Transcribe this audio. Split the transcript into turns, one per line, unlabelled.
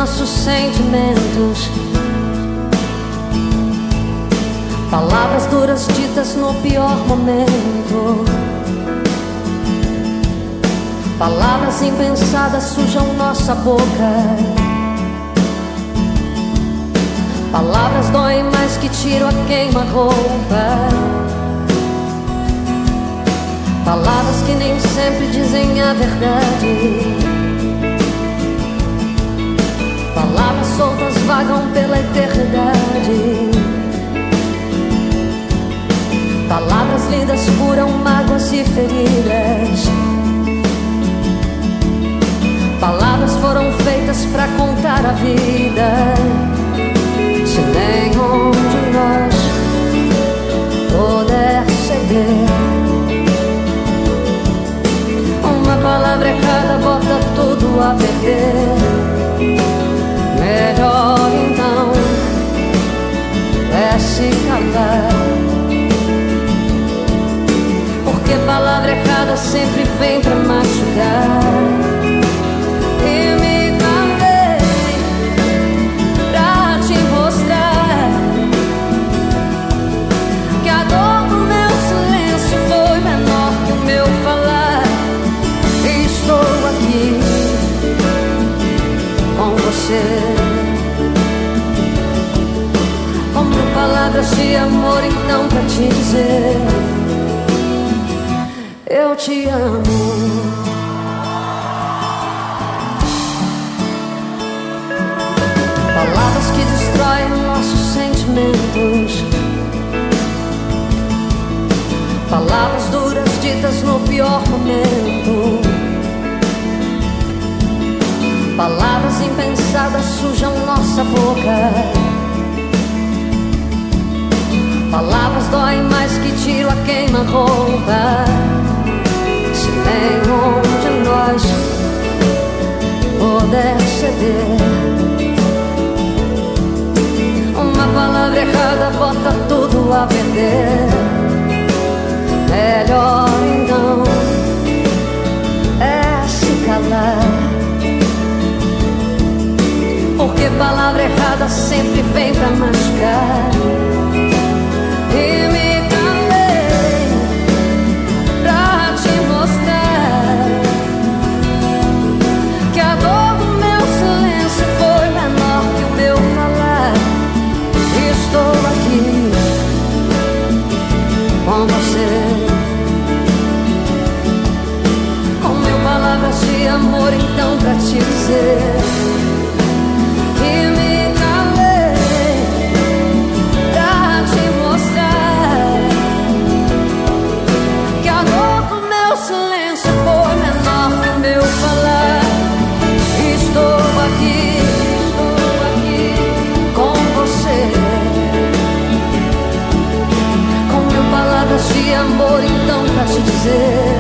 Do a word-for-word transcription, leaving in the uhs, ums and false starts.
nossos sentimentos. Palavras duras ditas no pior momento. Palavras impensadas sujam nossa boca. Palavras doem mais que tiro a queima-roupa. Palavras que nem sempre dizem a verdade. Palavras soltas vagam pela eternidade. Palavras lindas curam mágoas e feridas. Palavras foram feitas pra contar a vida. Se nenhum de nós puder ceder, uma palavra errada bota tudo a perder. Melhor então é se calar, porque palavra errada sempre vem pra machucar. E me calei pra te mostrar que a dor do meu silêncio foi menor que o meu falar. E estou aqui com você, com mil palavras de amor então pra te dizer: eu te amo. Palavras que destroem nossos sentimentos. Palavras duras ditas no pior momento. Palavras impensadas sujam nossa boca. Palavras doem mais que tiro a queima-roupa. Se nenhum de nós puder ceder, uma palavra errada bota tudo a perder. Melhor então é se calar, porque palavra errada sempre vem pra machucar. E me calei pra te mostrar que a dor do meu silêncio foi menor que o meu falar. Estou aqui com você, com mil palavras de amor então pra te dizer. E me calei pra te mostrar que a dor do meu silêncio foi menor que o meu falar. Estou aqui, estou aqui com você, com mil palavras de amor então pra te dizer: